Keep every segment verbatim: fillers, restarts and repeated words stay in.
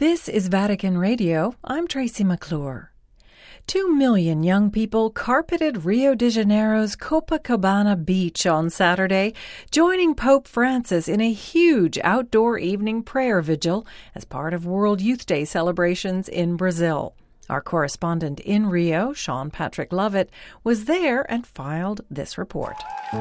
This is Vatican Radio. I'm Tracy McClure. Two million young people carpeted Rio de Janeiro's Copacabana beach on Saturday, joining Pope Francis in a huge outdoor evening prayer vigil as part of World Youth Day celebrations in Brazil. Our correspondent in Rio, Sean Patrick Lovett, was there and filed this report.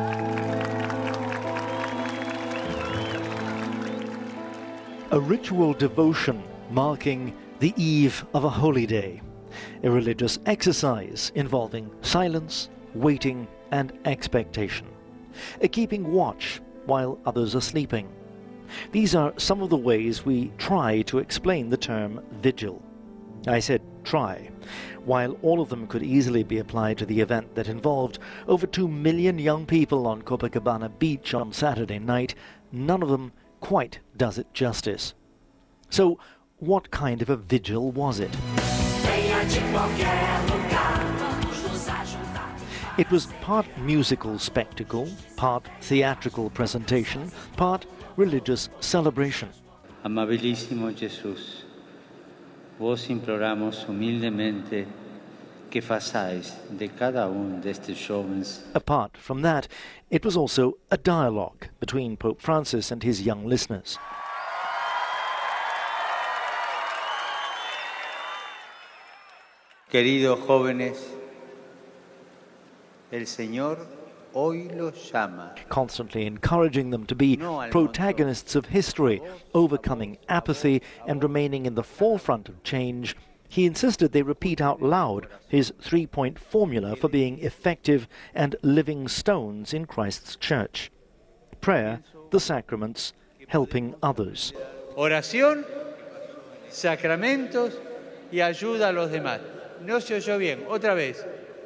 A ritual devotion marking the eve of a holy day. A religious exercise involving silence, waiting, and expectation. A keeping watch while others are sleeping. These are some of the ways we try to explain the term vigil. I said try, while all of them could easily be applied to the event that involved over two million young people on Copacabana Beach on Saturday night. None of them quite does it justice. So, what kind of a vigil was it? It was part musical spectacle, part theatrical presentation, part religious celebration. Amabilísimo Jesús, vos imploramos humildemente que façais de cada um destes jovens. Apart from that, it was also a dialogue between Pope Francis and his young listeners. Queridos jóvenes, el Señor hoy los llama. Constantly encouraging them to be protagonists of history, overcoming apathy and remaining in the forefront of change, he insisted they repeat out loud his three-point formula for being effective and living stones in Christ's church. Prayer, the sacraments, helping others. Oración, sacramentos y ayuda a los demás. No se oyó bien. Otra vez.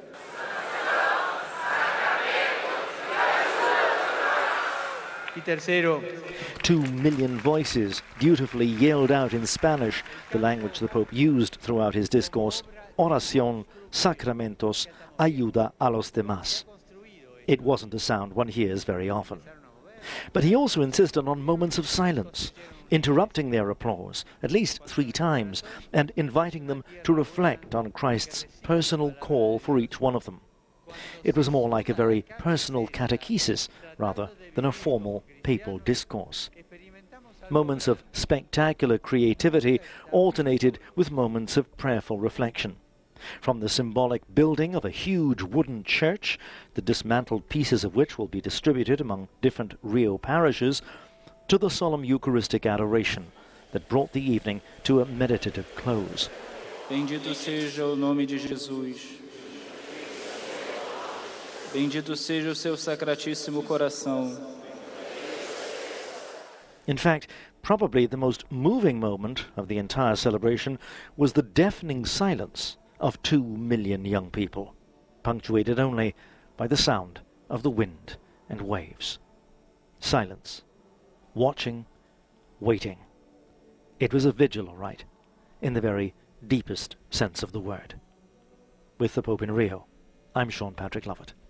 Y tercero. Two million voices dutifully yelled out in Spanish, the language the Pope used throughout his discourse, Oración, Sacramentos, Ayuda a los demás. It wasn't a sound one hears very often. But he also insisted on moments of silence, interrupting their applause at least three times and inviting them to reflect on Christ's personal call for each one of them. It was more like a very personal catechesis rather than a formal papal discourse. Moments of spectacular creativity alternated with moments of prayerful reflection. From the symbolic building of a huge wooden church, the dismantled pieces of which will be distributed among different Rio parishes, to the solemn Eucharistic adoration that brought the evening to a meditative close. Bendito seja o nome de Jesus. Bendito seja o seu sacratíssimo coração. In fact, probably the most moving moment of the entire celebration was the deafening silence of two million young people, punctuated only by the sound of the wind and waves. Silence. Watching, waiting. It was a vigil, all right, in the very deepest sense of the word. With the Pope in Rio, I'm Sean Patrick Lovett.